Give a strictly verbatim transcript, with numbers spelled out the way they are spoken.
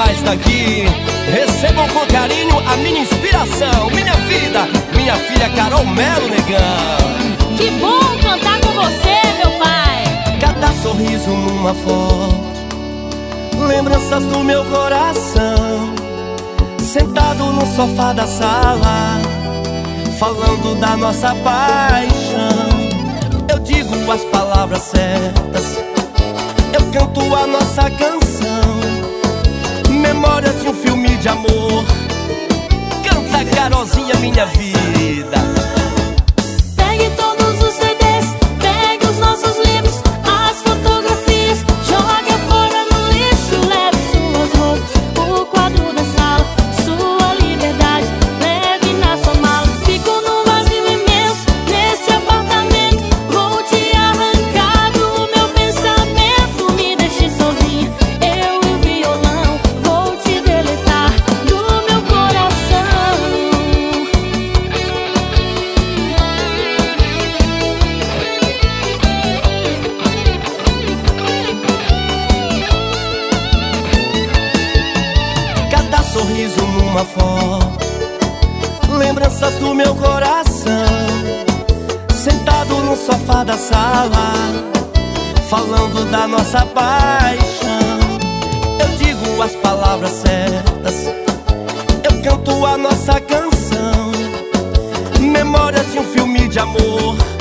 rapaz tá aqui. Recebam com carinho a minha inspiração, minha vida, minha filha Carol Melo, negão. Que bom cantar com você, meu pai. Cada sorriso numa foto, lembranças do meu coração. Sentado no sofá da sala, falando da nossa paixão. Eu digo as palavras certas, eu canto a nossa canção. Memórias de um filme de amor. Canta, Carolzinha, minha vida. Pegue todos os C Ds, pegue os nossos livros, as fotografias, jogue fora no lixo. Leve suas roupas, o quadro da sala, sua liberdade, leve na sua mala. Fico num vazio imenso, nesse apartamento. Vou te arrancar do meu pensamento. Me deixe sozinha, eu e o violão. Vou te deletar do meu coração. Cada sorriso numa foto, lembranças do meu coração. Sentado no sofá da sala, falando da nossa paixão. Eu digo as palavras certas, eu canto a nossa canção. Memórias de um filme de amor.